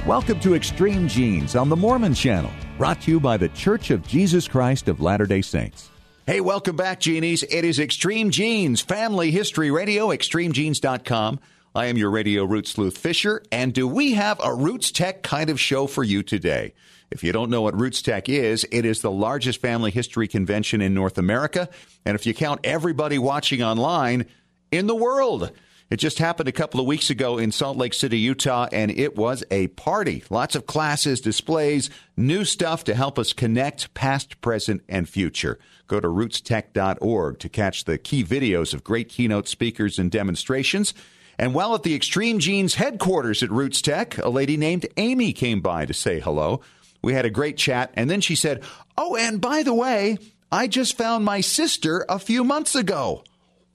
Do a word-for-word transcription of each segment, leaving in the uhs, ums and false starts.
Welcome to Extreme Genes on the Mormon Channel, brought to you by the Church of Jesus Christ of Latter-day Saints. Hey, welcome back, Genies. It is Extreme Genes, Family History Radio, extreme genes dot com. I am your radio root sleuth Fisher, and do we have a Roots Tech kind of show for you today? If you don't know what Roots Tech is, it is the largest family history convention in North America, and if you count everybody watching online, in the world. It just happened a couple of weeks ago in Salt Lake City, Utah, and it was a party. Lots of classes, displays, new stuff to help us connect past, present, and future. Go to roots tech dot org to catch the key videos of great keynote speakers and demonstrations. And while at the Extreme Genes headquarters at Roots Tech, a lady named Amy came by to say hello. We had a great chat, and then she said, oh, and by the way, I just found my sister a few months ago.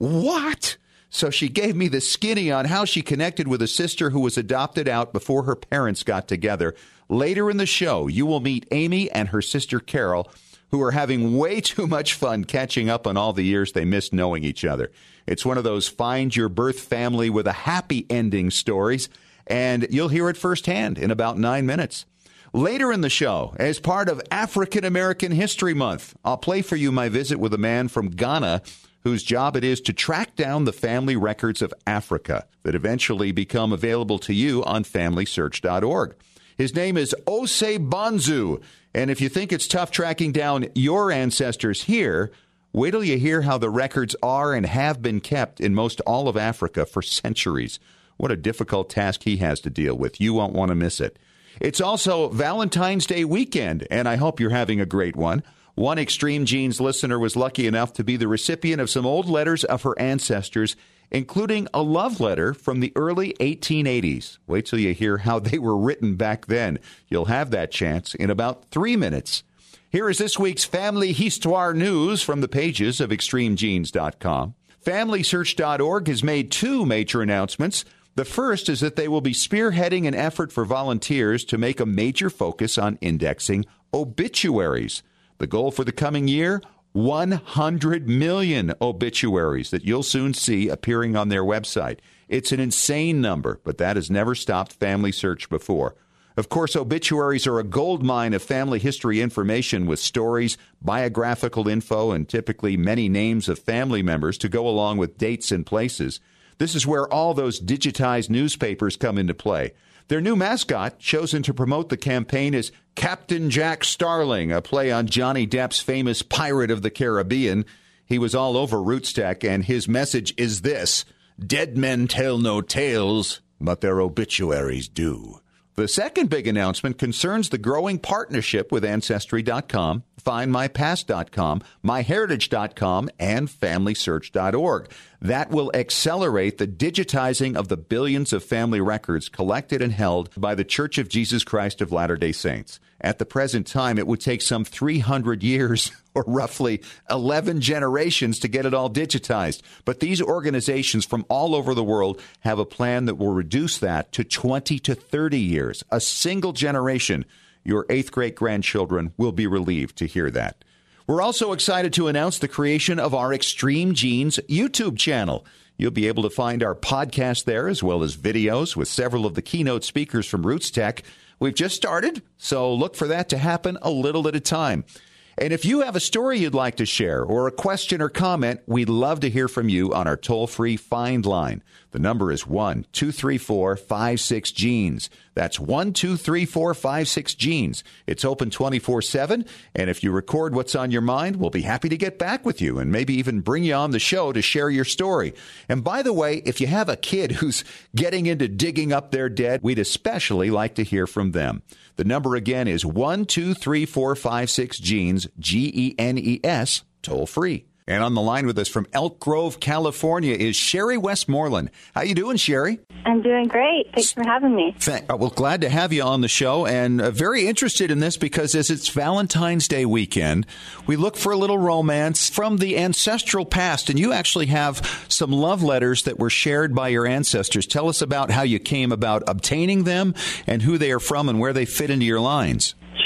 What? So she gave me the skinny on how she connected with a sister who was adopted out before her parents got together. Later in the show, you will meet Amy and her sister Carol, who are having way too much fun catching up on all the years they missed knowing each other. It's one of those find your birth family with a happy ending stories, and you'll hear it firsthand in about nine minutes. Later in the show, as part of African American History Month, I'll play for you my visit with a man from Ghana whose job it is to track down the family records of Africa that eventually become available to you on family search dot org. His name is Osei Bonsu, and if you think it's tough tracking down your ancestors here, wait till you hear how the records are and have been kept in most all of Africa for centuries. What a difficult task he has to deal with. You won't want to miss it. It's also Valentine's Day weekend, and I hope you're having a great one. One Extreme Genes listener was lucky enough to be the recipient of some old letters of her ancestors, including a love letter from the early eighteen eighties. Wait till you hear how they were written back then. You'll have that chance in about three minutes. Here is this week's Family Histoire news from the pages of extreme genes dot com. family search dot org has made two major announcements. The first is that they will be spearheading an effort for volunteers to make a major focus on indexing obituaries. The goal for the coming year, one hundred million obituaries that you'll soon see appearing on their website. It's an insane number, but that has never stopped Family Search before. Of course, obituaries are a gold mine of family history information with stories, biographical info, and typically many names of family members to go along with dates and places. This is where all those digitized newspapers come into play. Their new mascot, chosen to promote the campaign, is Captain Jack Starling, a play on Johnny Depp's famous Pirate of the Caribbean. He was all over Roots Tech, and his message is this: dead men tell no tales, but their obituaries do. The second big announcement concerns the growing partnership with Ancestry dot com, find my past dot com, my heritage dot com, and family search dot org. That will accelerate the digitizing of the billions of family records collected and held by the Church of Jesus Christ of Latter-day Saints. At the present time, it would take some three hundred years, or roughly eleven generations, to get it all digitized. But these organizations from all over the world have a plan that will reduce that to twenty to thirty years, a single generation. Your eighth great-grandchildren will be relieved to hear that. We're also excited to announce the creation of our Extreme Genes YouTube channel. You'll be able to find our podcast there, as well as videos with several of the keynote speakers from Roots Tech. We've just started, so look for that to happen a little at a time. And if you have a story you'd like to share or a question or comment, we'd love to hear from you on our toll-free Find line. The number is one two three four five six genes. That's one two three four five six genes. It's open twenty-four seven, and if you record what's on your mind, we'll be happy to get back with you and maybe even bring you on the show to share your story. And by the way, if you have a kid who's getting into digging up their dead, we'd especially like to hear from them. The number again is one two three four five six genes, G E N E S, toll free. And on the line with us from Elk Grove, California, is Sherry Westmoreland. How you doing, Sherry? I'm doing great. Thanks for having me. Thank, well, glad to have you on the show, and uh, very interested in this because as it's Valentine's Day weekend, we look for a little romance from the ancestral past, and you actually have some love letters that were shared by your ancestors. Tell us about how you came about obtaining them and who they are from and where they fit into your lines.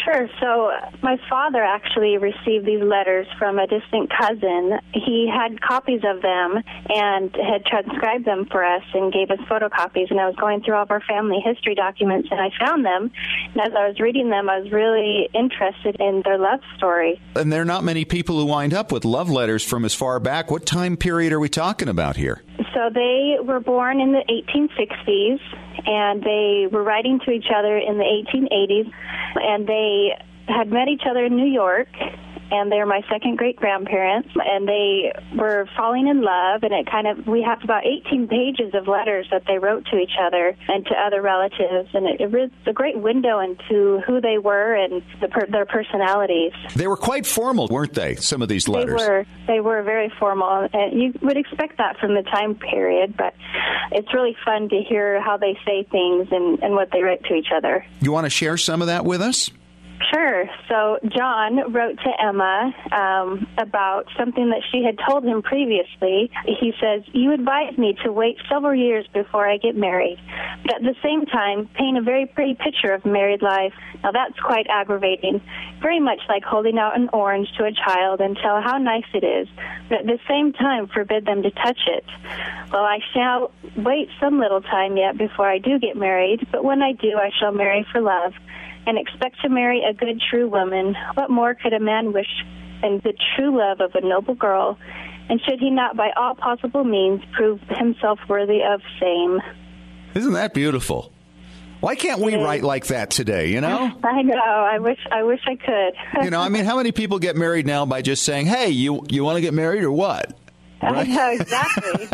Sure. So my father actually received these letters from a distant cousin. He had copies of them and had transcribed them for us and gave us photocopies. And I was going through all of our family history documents, and I found them. And as I was reading them, I was really interested in their love story. And there are not many people who wind up with love letters from as far back. What time period are we talking about here? So they were born in the eighteen sixties, and they were writing to each other in the eighteen eighties, and they had met each other in New York, and they're my second great-grandparents, and they were falling in love, and it kind of, we have about eighteen pages of letters that they wrote to each other and to other relatives, and it, it was a great window into who they were and the per, their personalities. They were quite formal, weren't they, some of these letters? They were. They were very formal, and you would expect that from the time period, but it's really fun to hear how they say things and, and what they write to each other. You want to share some of that with us? Sure. So John wrote to Emma um, about something that she had told him previously. He says, "You advised me to wait several years before I get married, but at the same time paint a very pretty picture of married life. Now that's quite aggravating, very much like holding out an orange to a child and tell how nice it is, but at the same time forbid them to touch it. Well, I shall wait some little time yet before I do get married, but when I do, I shall marry for love, and expect to marry a good, true woman. What more could a man wish than the true love of a noble girl? And should he not by all possible means prove himself worthy of same?" Isn't that beautiful? Why can't we write like that today, you know? I know. I wish I wish I could. You know, I mean, how many people get married now by just saying, "Hey, you, you want to get married or what?" Right? I know, exactly.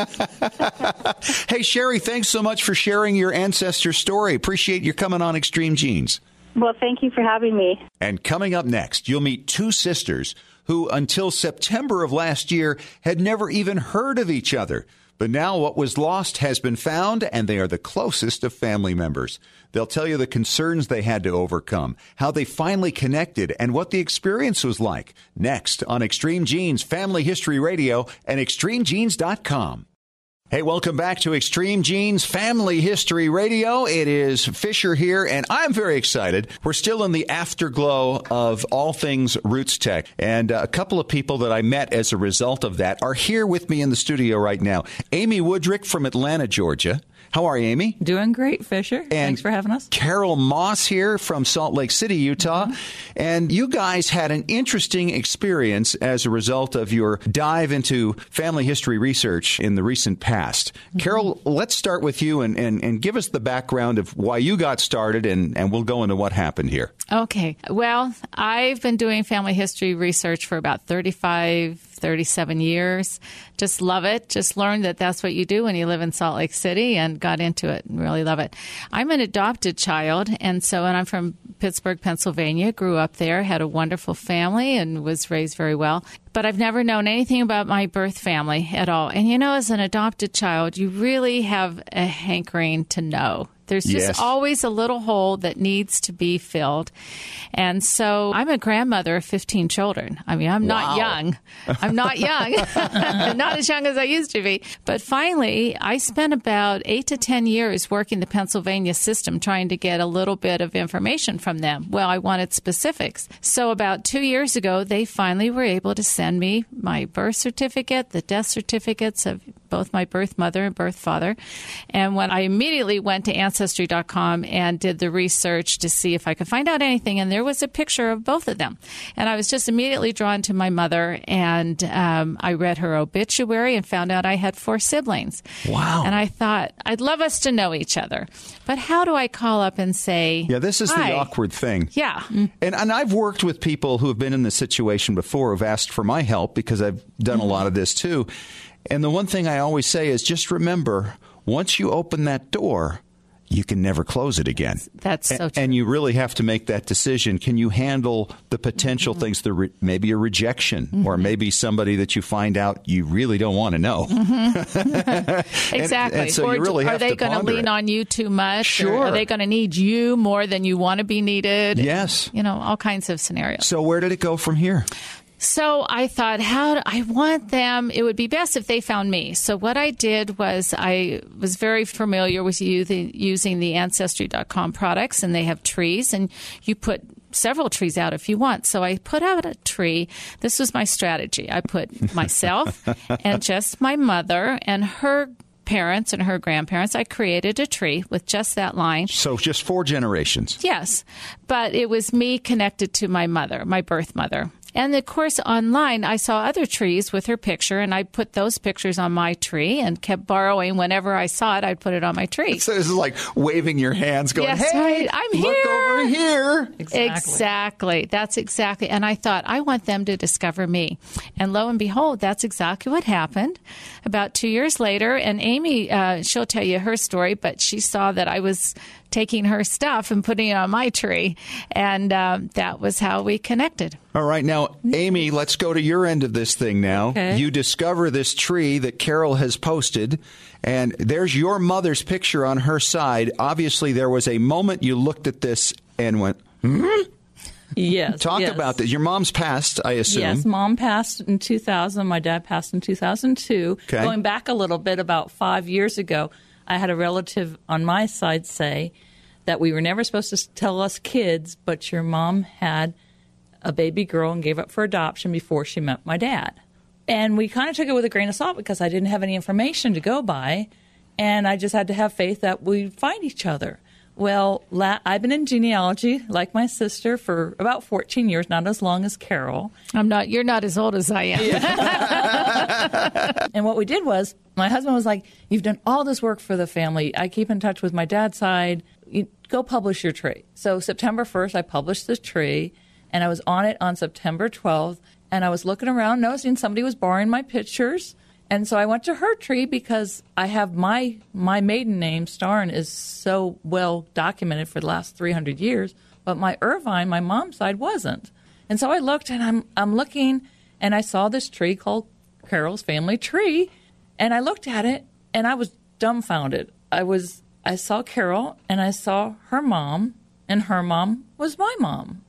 Hey, Sherry, thanks so much for sharing your ancestor story. Appreciate you coming on Extreme Genes. Well, thank you for having me. And coming up next, you'll meet two sisters who, until September of last year, had never even heard of each other. But now what was lost has been found, and they are the closest of family members. They'll tell you the concerns they had to overcome, how they finally connected, and what the experience was like. Next on Extreme Genes Family History Radio and extreme genes dot com. Hey, welcome back to Extreme Genes Family History Radio. It is Fisher here, and I'm very excited. We're still in the afterglow of all things Roots Tech, and uh, a couple of people that I met as a result of that are here with me in the studio right now. Amy Woodrick from Atlanta, Georgia. How are you, Amy? Doing great, Fisher. And thanks for having us. Carol Moss here from Salt Lake City, Utah. Mm-hmm. And you guys had an interesting experience as a result of your dive into family history research in the recent past. Mm-hmm. Carol, let's start with you and, and, and give us the background of why you got started, and, and we'll go into what happened here. Okay. Well, I've been doing family history research for about thirty-five, thirty-seven years. Just love it. Just learned that that's what you do when you live in Salt Lake City, and got into it and really love it. I'm an adopted child, and so and I'm from Pittsburgh, Pennsylvania, grew up there, had a wonderful family, and was raised very well. But I've never known anything about my birth family at all. And, you know, as an adopted child, you really have a hankering to know. There's just yes. always a little hole that needs to be filled. And so I'm a grandmother of fifteen children. I mean, I'm wow. not young. I'm not young. Not as young as I used to be. But finally, I spent about eight to ten years working the Pennsylvania system trying to get a little bit of information from them. Well, I wanted specifics. So about two years ago, they finally were able to send me my birth certificate, the death certificates of both my birth mother and birth father. And when I immediately went to Ancestry dot com and did the research to see if I could find out anything, and there was a picture of both of them. And I was just immediately drawn to my mother, and um, I read her obituary and found out I had four siblings. Wow. And I thought, I'd love us to know each other. But how do I call up and say, yeah, this is Hi. the awkward thing. Yeah. And, and I've worked with people who have been in this situation before, who've asked for my help because I've done mm-hmm. a lot of this too. And the one thing I always say is just remember, once you open that door, you can never close it again. That's so true. And you really have to make that decision. Can you handle the potential mm-hmm. things, the re- maybe a rejection, mm-hmm. or maybe somebody that you find out you really don't want to know? Mm-hmm. Exactly. And, and so or you really are have they to going to lean it. on you too much? Sure. Or are they going to need you more than you want to be needed? Yes. You know, all kinds of scenarios. So where did it go from here? So I thought, how do I want them? It would be best if they found me. So what I did was I was very familiar with using the Ancestry dot com products, and they have trees, and you put several trees out if you want. So I put out a tree. This was my strategy. I put myself and just my mother and her parents and her grandparents. I created a tree with just that line. So just four generations. Yes. But it was me connected to my mother, my birth mother. And, of course, online, I saw other trees with her picture, and I put those pictures on my tree and kept borrowing. Whenever I saw it, I'd put it on my tree. So this is like waving your hands, going, yes, hey, right. I'm look here. over here. Exactly. Exactly. That's exactly. And I thought, I want them to discover me. And lo and behold, that's exactly what happened. About two years later, and Amy, uh, she'll tell you her story, but she saw that I was taking her stuff and putting it on my tree. And uh, that was how we connected. All right. Now, Amy, let's go to your end of this thing now. Okay. You discover this tree that Carol has posted, and there's your mother's picture on her side. Obviously, there was a moment you looked at this and went, hmm? Yes. Talk yes. about this. Your mom's passed, I assume. Yes, Mom passed in two thousand. My dad passed in two thousand two. Okay. Going back a little bit, about five years ago, I had a relative on my side say that we were never supposed to tell us kids, but your mom had a baby girl and gave up for adoption before she met my dad. And we kind of took it with a grain of salt because I didn't have any information to go by, and I just had to have faith that we'd find each other. Well, la- I've been in genealogy, like my sister, for about fourteen years, not as long as Carol. I'm not. You're not as old as I am. Yeah. And what we did was, my husband was like, you've done all this work for the family. I keep in touch with my dad's side. You, go publish your tree. So September first, I published the tree, and I was on it on September twelfth, and I was looking around, noticing somebody was borrowing my pictures. And so I went to her tree because I have my my maiden name, Starn, is so well documented for the last three hundred years, but my Irvine, my mom's side, wasn't. And so I looked, and I'm I'm looking, and I saw this tree called Carol's Family Tree, and I looked at it, and I was dumbfounded. I was I saw Carol, and I saw her mom, and her mom was my mom.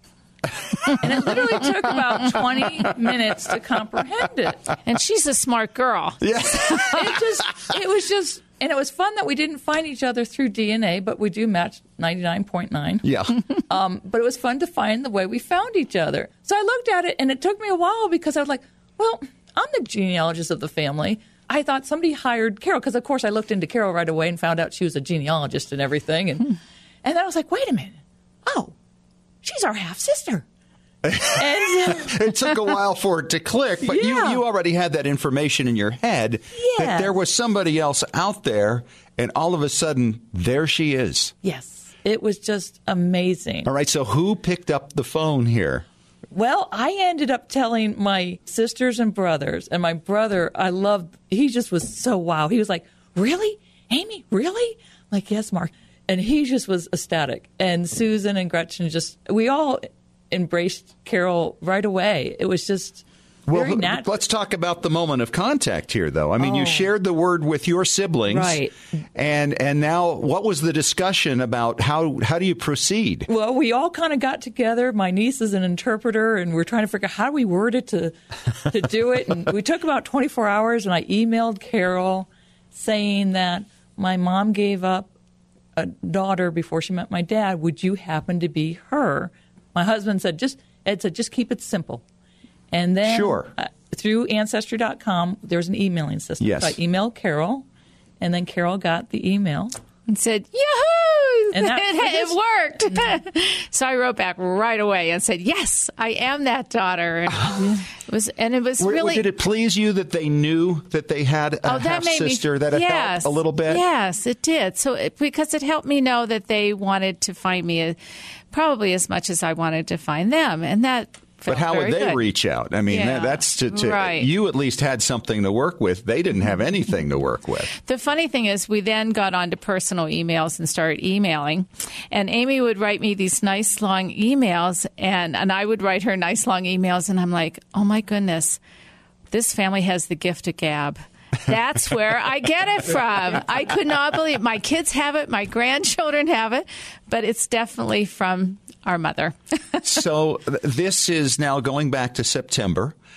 And it literally took about twenty minutes to comprehend it. And she's a smart girl. Yeah. It just, it was just, and it was fun that we didn't find each other through D N A, but we do match ninety-nine point nine. Yeah. Um, but it was fun to find the way we found each other. So I looked at it, and it took me a while because I was like, well, I'm the genealogist of the family. I thought somebody hired Carol, because, of course, I looked into Carol right away and found out she was a genealogist and everything. And, and then I was like, wait a minute. Oh. She's our half-sister. And, uh, it took a while for it to click, but Yeah. you, you already had that information in your head that Yes. there was somebody else out there, and all of a sudden, there she is. yes, it was just amazing. All right, so who picked up the phone here? Well, I ended up telling my sisters and brothers, and my brother, I loved, he just was so wow. He was like, really? Amy, really? I'm like, yes, Mark. And he just was ecstatic. And Susan and Gretchen just, we all embraced Carol right away. It was just very well, natural. let's talk about the moment of contact here, though. I mean, Oh. you shared the word with your siblings. Right. And and now what was the discussion about how, how do you proceed? Well, we all kind of got together. My niece is an interpreter, and we're trying to figure out how do we word it to, to do it. And we took about twenty-four hours, and I emailed Carol saying that my mom gave up a daughter before she met my dad. Would you happen to be her? My husband said, just Ed said, just keep it simple. And then Sure. uh, through Ancestry dot com, there's an emailing system. Yes. So I emailed Carol, and then Carol got the email. And said, Yahoo! And that- it, it worked. So I wrote back right away and said, yes, I am that daughter. And it was, and it was Were- really. Did it please you that they knew that they had a Oh, that made me- half-sister, that it yes, helped a little bit? Yes, it did. So it, because it helped me know that they wanted to find me uh, probably as much as I wanted to find them. And that But how would very they good. reach out? I mean, Yeah, that, that's to, to right. you at least had something to work with. They didn't have anything to work with. The funny thing is, we then got onto personal emails and started emailing. And Amy would write me these nice long emails, and, and I would write her nice long emails. And I'm like, oh my goodness, this family has the gift of gab. That's where I get it from. I could not believe my kids have it, my grandchildren have it, but it's definitely from our mother. So th- this is now going back to September.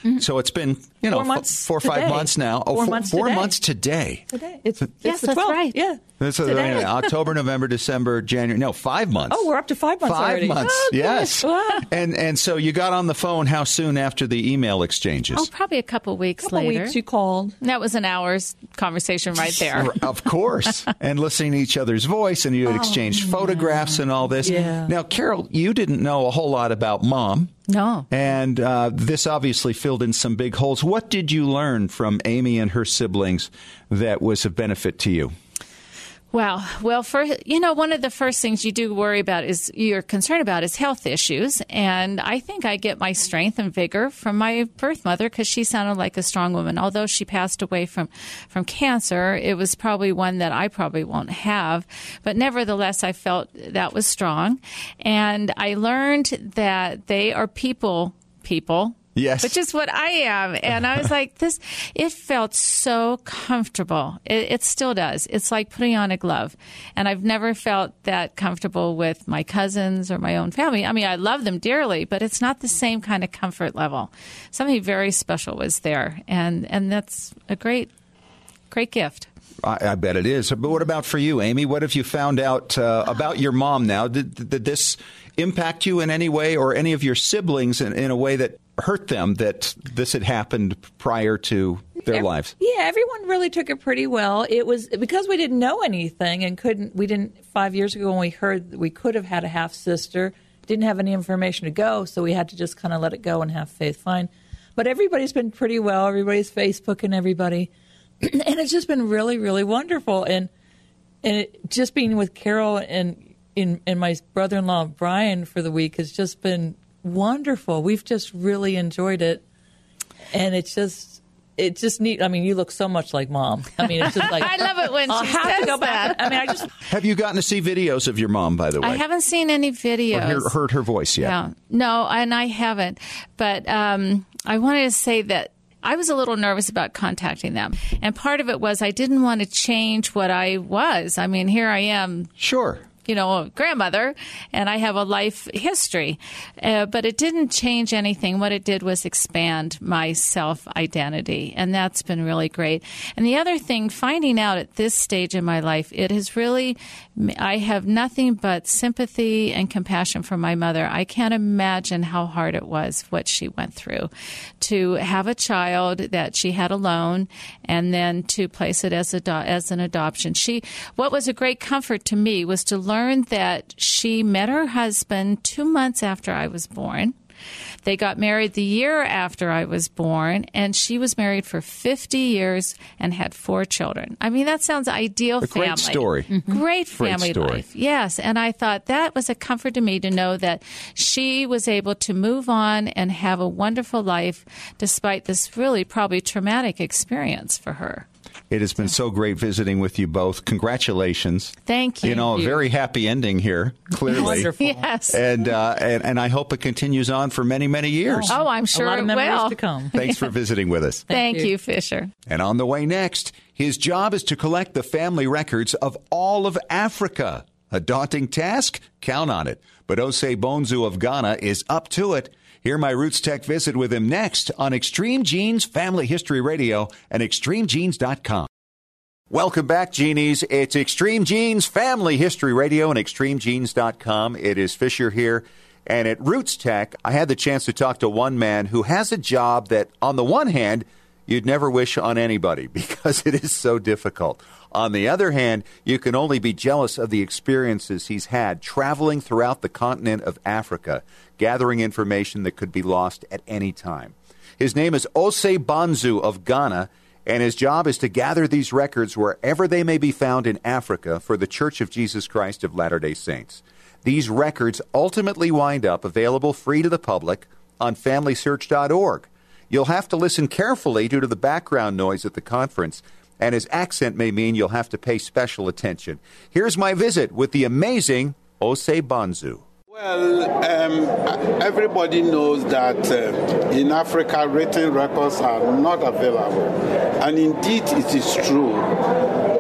Mm-hmm. So it's been, you know, four, months f- four or five today. months now. Oh, four, four months four today. months today. Today. It's, it's yes, the that's twelfth. right. Yeah. This is, Today. anyway, October, November, December, January. No, five months. Oh, we're up to five months Five already. months, Oh, yes. Wow. And and so you got on the phone how soon after the email exchanges? Oh, probably a couple weeks couple later. weeks you called. That was an hour's conversation right there. Of course. And listening to each other's voice, and you had exchanged photographs and all this. Yeah. Now, Carol, you didn't know a whole lot about Mom. No. And uh, this obviously filled in some big holes. What did you learn from Amy and her siblings that was of benefit to you? Wow. Well, for, you know, one of the first things you do worry about is you're concerned about is health issues. And I think I get my strength and vigor from my birth mother because she sounded like a strong woman. Although she passed away from, from cancer, it was probably one that I probably won't have. But nevertheless, I felt that was strong. And I learned that they are people, people. Yes. Which is what I am. And I was like, this, it felt so comfortable. It, it still does. It's like putting on a glove. And I've never felt that comfortable with my cousins or my own family. I mean, I love them dearly, but it's not the same kind of comfort level. Something very special was there. And, and that's a great, great gift. I, I bet it is. But what about for you, Amy? What have you found out uh, about your mom now? Did, did this impact you in any way or any of your siblings in, in a way that hurt them that this had happened prior to their Every, lives? Yeah, everyone really took it pretty well. It was because we didn't know anything and couldn't, we didn't, five years ago when we heard that we could have had a half sister, didn't have any information to go, so we had to just kind of let it go and have faith. Fine. But everybody's been pretty well. Everybody's Facebooking everybody. And it's just been really, really wonderful. And and it, just being with Carol and, and, and my brother-in-law, Brian, for the week has just been wonderful. We've just really enjoyed it. And it's just, it's just neat. I mean, you look so much like Mom. I mean, it's just like. I love it when I'll she have says to go back. that. I mean, I just. Have you gotten to see videos of your mom, by the way? I haven't seen any videos. Or hear, heard her voice yet? Yeah. No, and I haven't. But um, I wanted to say that I was a little nervous about contacting them. And part of it was I didn't want to change what I was. I mean, here I am. Sure. You know, a grandmother, and I have a life history. Uh, but it didn't change anything. What it did was expand my self-identity, and that's been really great. And the other thing, finding out at this stage in my life, it has really, I have nothing but sympathy and compassion for my mother. I can't imagine how hard it was, what she went through, to have a child that she had alone, and then to place it as, a, as an adoption. She, what was a great comfort to me was to learn learned that she met her husband two months after I was born. They got married the year after I was born, and she was married for fifty years and had four children. I mean, that sounds ideal a family. Great story. Mm-hmm. Great family great story. life. Yes, and I thought that was a comfort to me to know that she was able to move on and have a wonderful life despite this really probably traumatic experience for her. It has been so great visiting with you both. Congratulations. Thank you. You know, a very happy ending here, clearly. Wonderful. Yes. And, uh, and and I hope it continues on for many, many years. Oh, I'm sure a lot of it memories will. to come. Thanks for visiting with us. Thank, Thank you. you, Fisher. And on the way next, his job is to collect the family records of all of Africa. A daunting task? Count on it. But Osei Bonsu of Ghana is up to it. Hear my Roots Tech visit with him next on Extreme Genes Family History Radio and extreme genes dot com. Welcome back, Genies. It's Extreme Genes Family History Radio and extreme genes dot com. It is Fisher here. And at Roots Tech, I had the chance to talk to one man who has a job that, on the one hand, you'd never wish on anybody because it is so difficult. On the other hand, you can only be jealous of the experiences he's had traveling throughout the continent of Africa, gathering information that could be lost at any time. His name is Osei Bonsu of Ghana, and his job is to gather these records wherever they may be found in Africa for the Church of Jesus Christ of Latter-day Saints. These records ultimately wind up available free to the public on family search dot org. You'll have to listen carefully due to the background noise at the conference, and his accent may mean you'll have to pay special attention. Here's my visit with the amazing Osei Bonsu. Well, um, everybody knows that uh, in Africa, written records are not available. And indeed, it is true. Um,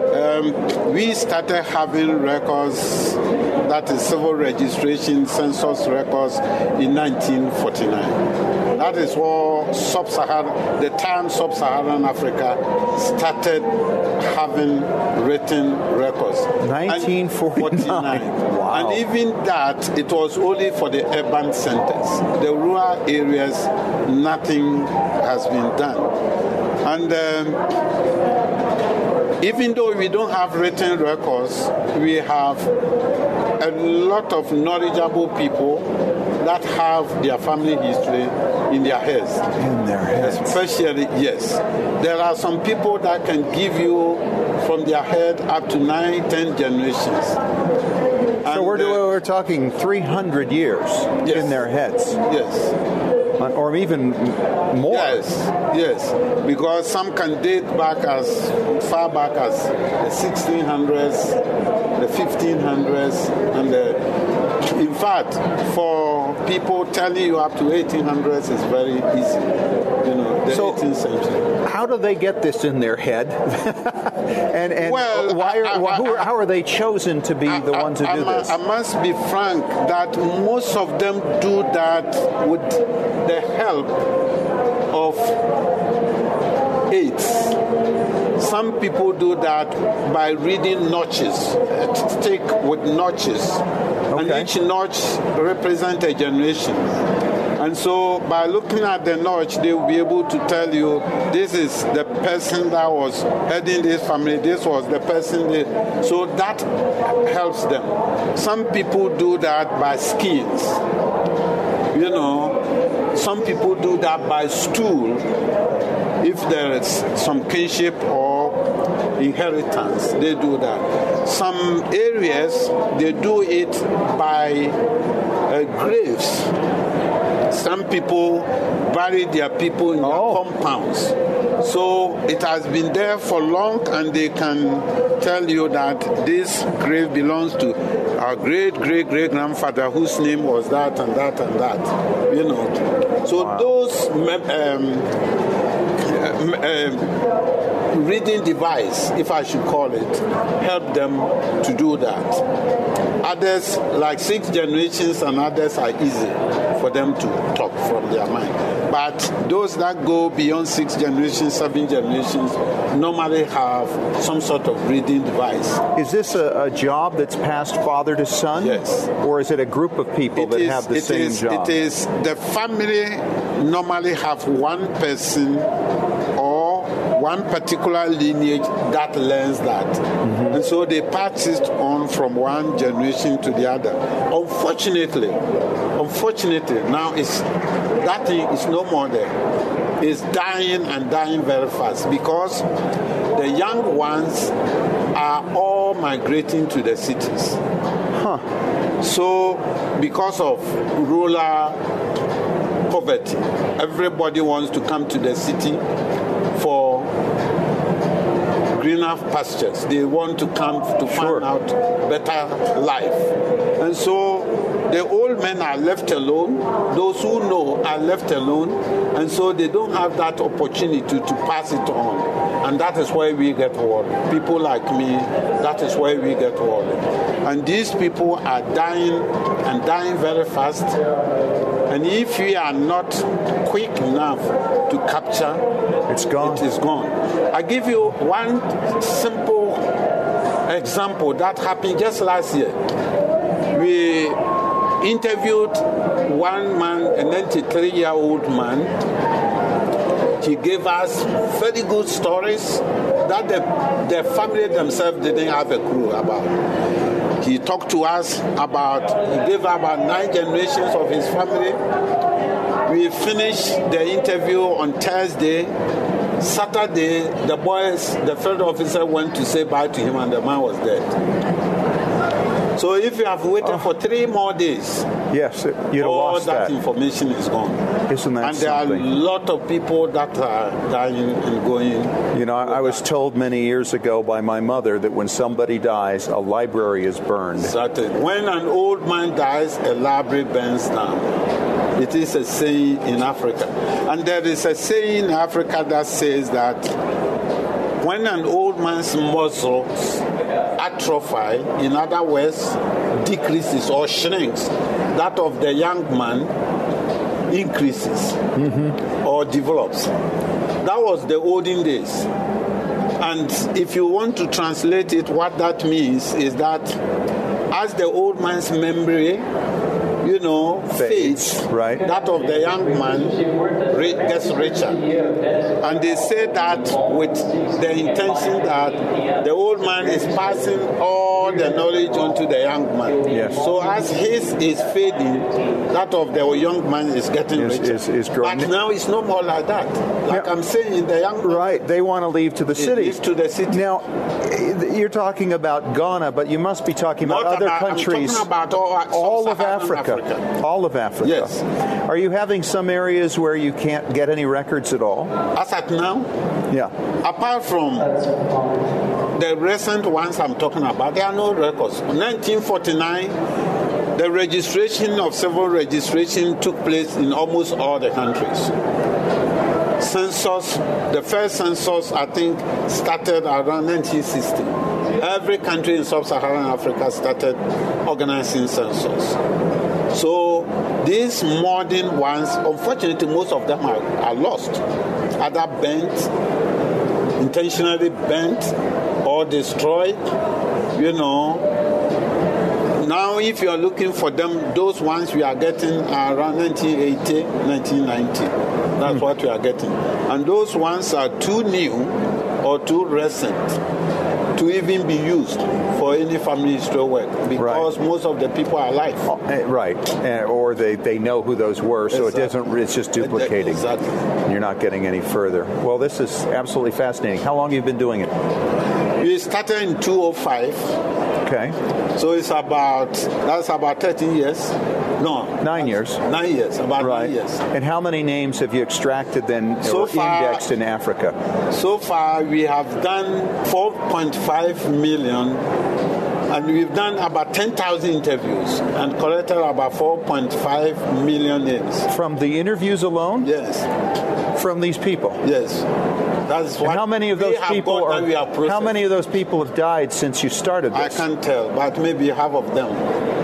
um, we started having records, that is civil registration, census records, in nineteen forty-nine. That is what sub-Saharan, the time sub-Saharan Africa started having written records. nineteen forty-nine. Wow. And even that, it was only for the urban centers. The rural areas, nothing has been done. And um, even though we don't have written records, we have a lot of knowledgeable people that have their family history in their heads. In their heads. Especially, yes. There are some people that can give you from their head up to nine, ten generations. So And, we're, uh, we're talking three hundred years Yes. in their heads. Yes. Or even more. Yes, yes, because some can date back as far back as the sixteen hundreds, the fifteen hundreds, and the, in fact, for people telling you up to eighteen hundreds is very easy. You know, the So- eighteenth century. How do they get this in their head? and and Well, why are, I- I- who are, how are they chosen to be the I, ones who I, do I, this? I must be frank that most of them do that with the help of aids. Some people do that by reading notches, a stick with notches, and Okay. each notch represents a generation. And so by looking at the notch, they will be able to tell you, this is the person that was heading this family, this was the person. That, so that helps them. Some people do that by skins. You know, some people do that by stool. If there is some kinship or inheritance, they do that. Some areas, they do it by uh, graves. Some people bury their people in their Oh. compounds. So it has been there for long, and they can tell you that this grave belongs to our great great great grandfather whose name was that and that and that. You know. So Wow. those um, um, um, reading device, if I should call it, help them to do that. Others, like six generations and others, are easy for them to talk from their mind. But those that go beyond six generations, seven generations, normally have some sort of reading device. Is this a, a job that's passed father to son? Yes. Or is it a group of people It that is- have the it same is- job? It is the family normally have one person or one particular lineage that learns that. Mm-hmm. And so they pass it on from one generation to the other. Unfortunately, unfortunately, now it's, that thing is no more there. It's dying and dying very fast because the young ones are all migrating to the cities. Huh. So, because of rural poverty, everybody wants to come to the city for greener pastures. They want to come to Sure. find out better life. And so the old men are left alone. Those who know are left alone. And so they don't have that opportunity to pass it on. And that is why we get worried. People like me, that is why we get worried. And these people are dying and dying very fast. And if we are not quick enough to capture, It's gone. it is gone. I give you one simple example that happened just last year. We interviewed one man, a ninety-three-year-old man. He gave us very good stories that the, the family themselves didn't have a clue about. He talked to us about, he gave about nine generations of his family. We finished the interview on Thursday. Saturday, the boys, the field officer went to say bye to him and the man was dead. So if you have waited for three more days, Yes, it- you'd have all lost that that. information is gone. Isn't that And there are a something? lot of people that are dying and going. You know, I, I was told many years ago by my mother that when somebody dies, a library is burned. Exactly. When an old man dies, a library burns down. It is a saying in Africa. And there is a saying in Africa that says that when an old man's muscles atrophy, in other words, decreases or shrinks. That of the young man increases mm-hmm. or develops. That was the olden days. And if you want to translate it, what that means is that as the old man's memory, you know, fades, fades right. that of the young man gets richer. And they say that with the intention that the old man is passing all the knowledge on to the young man. Yes. So as his is fading, that of the young man is getting is, richer. Is, is growing. But now it's no more like that. Like yeah. I'm saying, the young man... Right, they want to leave to the city. Leave to the city. Now, you're talking about Ghana, but you must be talking about Not other about, countries. I'm talking about all, all of Africa. Africa. All of Africa. Yes. Are you having some areas where you can't get any records at all? As at now? Yeah. Apart from the recent ones I'm talking about, there are no records. nineteen forty-nine, the registration of civil registration took place in almost all the countries. Census, the first census, I think, started around nineteen sixty. Every country in sub-Saharan Africa started organizing census. So these modern ones, unfortunately, most of them are, are lost, either bent, intentionally bent, or destroyed. You know. Now, if you are looking for them, those ones we are getting are around nineteen eighty, nineteen ninety. That's mm. what we are getting. And those ones are too new or too recent to even be used for any family history work because right. most of the people are alive. Oh, right. Uh, or they, they know who those were, so exactly. it doesn't, it's just duplicating. Exactly. You're not getting any further. Well, this is absolutely fascinating. How long have you been doing it? We started in two thousand five. Okay. So it's about, that's about thirteen years. No. Nine years. Nine years, about right. nine years. And how many names have you extracted then so or far, indexed in Africa? So far, we have done four point five million, and we've done about ten thousand interviews and collected about four point five million names. From the interviews alone? Yes. From these people? Yes. That's what and how many of those people are, are how many of those people have died since you started this? I can't tell, but maybe half of them.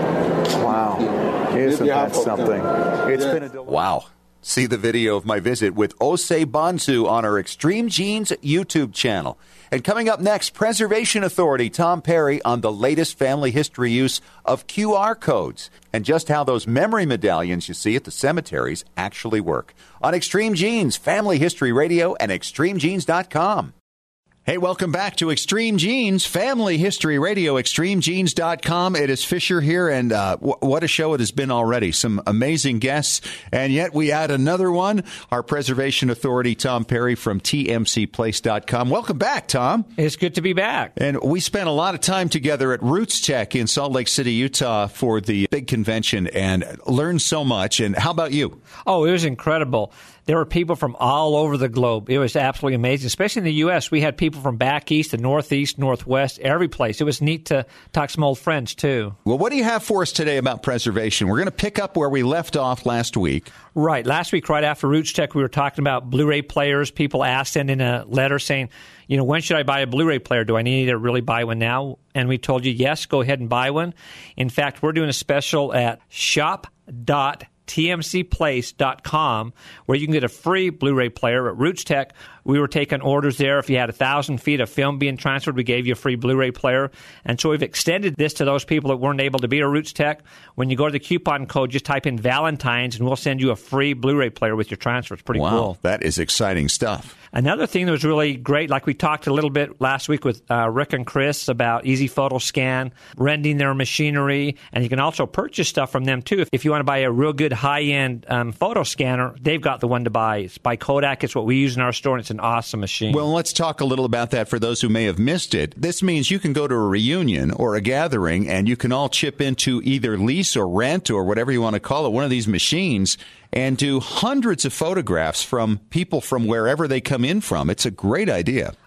Wow. Isn't maybe that something? It's yes. been a del- Wow. See the video of my visit with Osei Bonsu on our Extreme Genes YouTube channel. And coming up next, Preservation Authority Tom Perry on the latest family history use of Q R codes and just how those memory medallions you see at the cemeteries actually work. On Extreme Genes, Family History Radio, and extreme genes dot com. Hey, welcome back to Extreme Genes, Family History Radio, extreme genes dot com. It is Fisher here, and uh, w- what a show it has been already. Some amazing guests, and yet we add another one, our Preservation Authority, Tom Perry from T M C place dot com. Welcome back, Tom. It's good to be back. And we spent a lot of time together at Roots Tech in Salt Lake City, Utah for the big convention and learned so much. And how about you? Oh, it was incredible. There were people from all over the globe. It was absolutely amazing, especially in the U S We had people from back east, the northeast, northwest, every place. It was neat to talk to some old friends, too. Well, what do you have for us today about preservation? We're going to pick up where we left off last week. Right. Last week, right after Roots Tech, we were talking about Blu-ray players. People asked in a letter saying, you know, when should I buy a Blu-ray player? Do I need to really buy one now? And we told you, yes, go ahead and buy one. In fact, we're doing a special at shop dot T M C place dot com where you can get a free Blu-ray player. At Roots Tech, we were taking orders there. If you had a thousand feet of film being transferred, we gave you a free Blu-ray player. And so we've extended this to those people that weren't able to be at Roots Tech. When you go to the coupon code, just type in Valentine's, and we'll send you a free Blu-ray player with your transfer. It's pretty wow, cool. Wow, that is exciting stuff. Another thing that was really great, like we talked a little bit last week with uh, Rick and Chris about Easy Photo Scan, renting their machinery, and you can also purchase stuff from them, too. If, if you want to buy a real good high-end um, photo scanner, they've got the one to buy. It's by Kodak. It's what we use in our store, and it's an awesome machine. Well, let's talk a little about that for those who may have missed it. This means you can go to a reunion or a gathering, and you can all chip into either lease or rent or whatever you want to call it, one of these machines, and do hundreds of photographs from people from wherever they come in from. It's a great idea.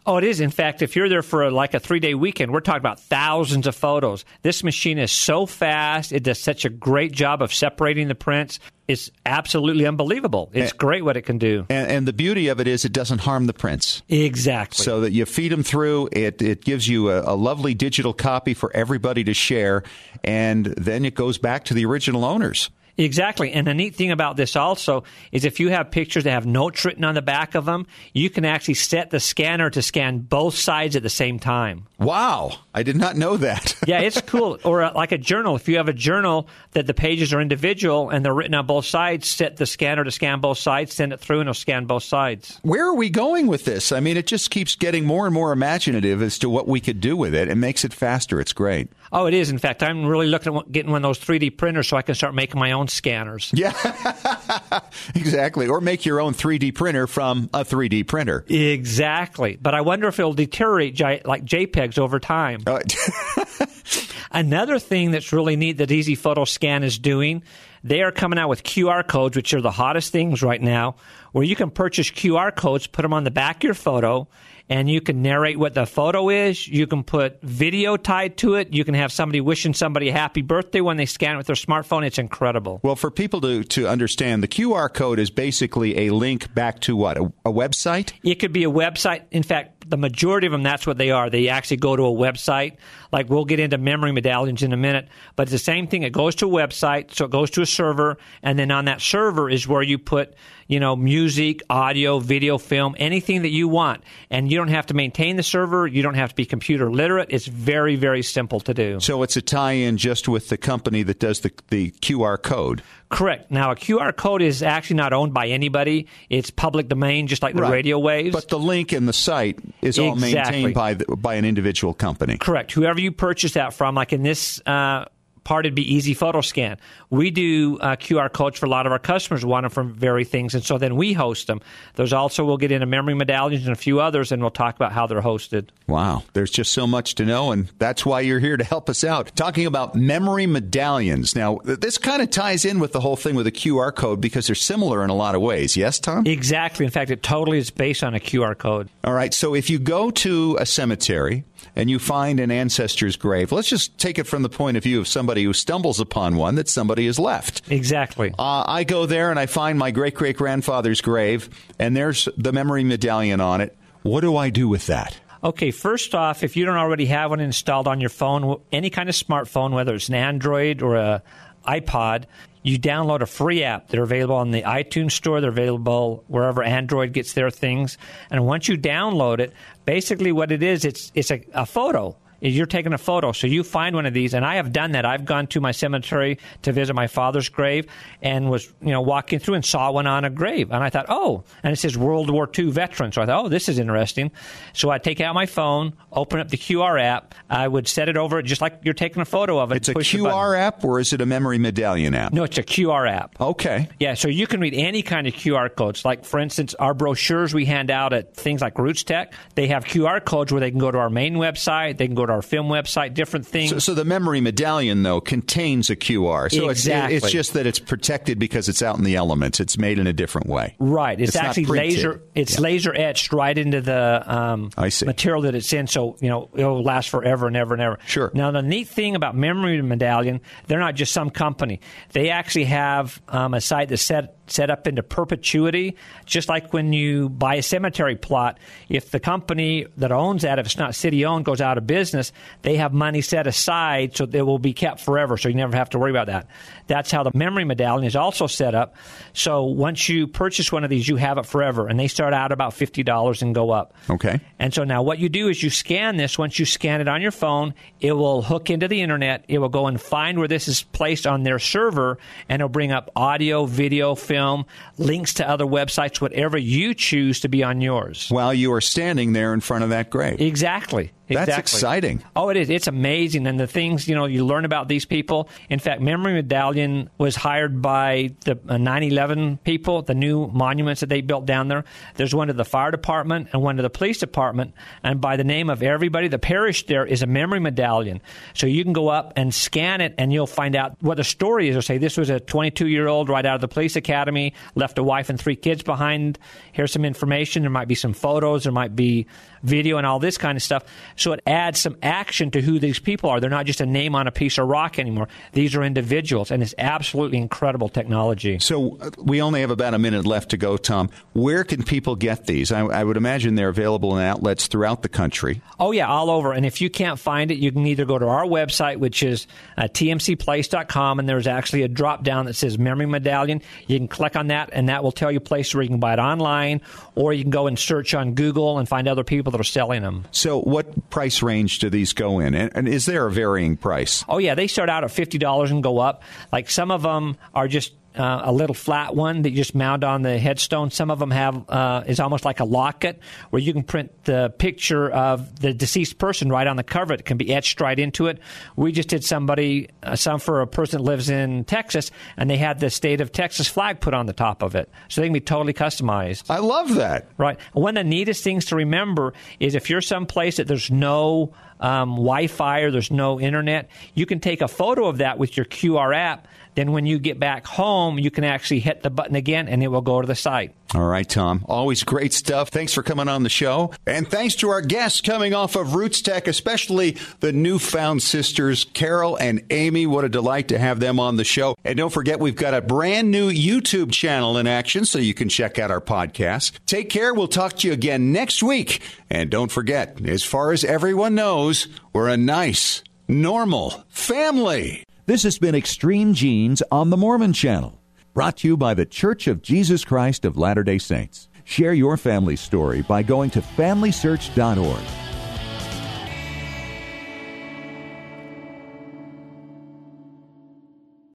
Oh, it is. In fact, if you're there for a, like a three-day weekend, we're talking about thousands of photos. This machine is so fast. It does such a great job of separating the prints. It's absolutely unbelievable. It's and, great what it can do. And, and the beauty of it is it doesn't harm the prints. Exactly. So that you feed them through, it, it gives you a, a lovely digital copy for everybody to share, and then it goes back to the original owners. Exactly. And the neat thing about this also is if you have pictures that have notes written on the back of them, you can actually set the scanner to scan both sides at the same time. Wow. I did not know that. Yeah, it's cool. Or uh, like a journal. If you have a journal that the pages are individual and they're written on both sides, set the scanner to scan both sides, send it through, and it'll scan both sides. Where are we going with this? I mean, it just keeps getting more and more imaginative as to what we could do with it. It makes it faster. It's great. Oh, it is. In fact, I'm really looking at getting one of those three D printers so I can start making my own scanners. Yeah, exactly. Or make your own three D printer from a three D printer. Exactly. But I wonder if it'll deteriorate like JPEGs over time. Uh, Another thing that's really neat that Easy Photo Scan is doing, they are coming out with Q R codes, which are the hottest things right now, where you can purchase Q R codes, put them on the back of your photo, and you can narrate what the photo is. You can put video tied to it. You can have somebody wishing somebody a happy birthday when they scan it with their smartphone. It's incredible. Well, for people to, to understand, the Q R code is basically a link back to what, a, a website? It could be a website. In fact, the majority of them, that's what they are. They actually go to a website. Like, we'll get into memory medallions in a minute, but it's the same thing. It goes to a website, so it goes to a server, and then on that server is where you put, you know, music, audio, video, film, anything that you want. And you don't have to maintain the server. You don't have to be computer literate. It's very, very simple to do. So it's a tie-in just with the company that does the, the Q R code. Correct. Now, a Q R code is actually not owned by anybody. It's public domain, just like the right. radio waves. But the link and the site is all exactly. maintained by the, by an individual company. Correct. Whoever you purchase that from, like in this uh, part, it'd be Easy Photo Scan. We do uh, Q R codes for a lot of our customers, want them from very things, and so then we host them. There's also, we'll get into memory medallions and a few others, and we'll talk about how they're hosted. Wow. There's just so much to know, and that's why you're here to help us out. Talking about memory medallions. Now, this kind of ties in with the whole thing with a Q R code because they're similar in a lot of ways. Yes, Tom? Exactly. In fact, it totally is based on a Q R code. All right. So if you go to a cemetery and you find an ancestor's grave, let's just take it from the point of view of somebody who stumbles upon one that somebody has left. Exactly. Uh, I go there and I find my great-great-grandfather's grave, and there's the memory medallion on it. What do I do with that? Okay, first off, if you don't already have one installed on your phone, any kind of smartphone, whether it's an Android or a iPod, you download a free app. They're available on the iTunes Store. They're available wherever Android gets their things. And once you download it, basically what it is, it's it's a, a photo. You're taking a photo. So you find one of these, and I have done that. I've gone to my cemetery to visit my father's grave and was, you know, walking through and saw one on a grave. And I thought, oh, and it says World War Two veteran. So I thought, oh, this is interesting. So I take out my phone, open up the Q R app. I would set it over just like you're taking a photo of it. It's a Q R app, or is it a memory medallion app? No, it's a Q R app. Okay. Yeah, so you can read any kind of Q R codes. Like, for instance, our brochures we hand out at things like Roots Tech, they have Q R codes where they can go to our main website, they can go to our film website, different things. So, so the memory medallion, though, contains a Q R. So exactly. it's, it's just that it's protected because it's out in the elements. It's made in a different way. Right. It's, it's actually laser. It's yeah. laser etched right into the um, I see. material that it's in. So, you know, it'll last forever and ever and ever. Sure. Now, the neat thing about memory medallion, they're not just some company. They actually have um, a site that's set set up into perpetuity, just like when you buy a cemetery plot. If the company that owns that, if it's not city-owned, goes out of business, they have money set aside so it will be kept forever, so you never have to worry about that. That's how the memory medallion is also set up. So once you purchase one of these, you have it forever, and they start out about fifty dollars and go up. Okay. And so now what you do is you scan this. Once you scan it on your phone, it will hook into the internet. It will go and find where this is placed on their server, and it'll bring up audio, video, film, links to other websites, whatever you choose to be on yours. While you are standing there in front of that grave. Exactly. That's exactly. exciting. Oh, it is. It's amazing. And the things, you know, you learn about these people. In fact, Memory Medallion was hired by the nine eleven people, the new monuments that they built down there. There's one to the fire department and one to the police department. And by the name of everybody that perished there is a Memory Medallion. So you can go up and scan it, and you'll find out what the story is. Or say, this was a twenty-two-year-old right out of the police academy, left a wife and three kids behind. Here's some information. There might be some photos. There might be video and all this kind of stuff. So it adds some action to who these people are. They're not just a name on a piece of rock anymore. These are individuals, and it's absolutely incredible technology. So uh, we only have about a minute left to go, Tom. Where can people get these? I, I would imagine they're available in outlets throughout the country. Oh, yeah, all over. And if you can't find it, you can either go to our website, which is uh, t m c place dot com, and there's actually a drop-down that says Memory Medallion. You can click on that, and that will tell you places where you can buy it online, or you can go and search on Google and find other people that are selling them. So what price range do these go in? And, and is there a varying price? Oh, yeah, they start out at fifty dollars and go up. Like some of them are just Uh, a little flat one that you just mount on the headstone. Some of them have uh, is almost like a locket where you can print the picture of the deceased person right on the cover. It can be etched right into it. We just did somebody, uh, some for a person that lives in Texas, and they had the state of Texas flag put on the top of it. So they can be totally customized. I love that. Right. One of the neatest things to remember is if you're someplace that there's no um, Wi-Fi or there's no internet, you can take a photo of that with your Q R app. Then when you get back home, you can actually hit the button again, and it will go to the site. All right, Tom. Always great stuff. Thanks for coming on the show. And thanks to our guests coming off of Roots Tech, especially the newfound sisters, Carol and Amy. What a delight to have them on the show. And don't forget, we've got a brand new YouTube channel in action, so you can check out our podcast. Take care. We'll talk to you again next week. And don't forget, as far as everyone knows, we're a nice, normal family. This has been Extreme Genes on the Mormon Channel, brought to you by the Church of Jesus Christ of Latter-day Saints. Share your family story by going to family search dot org.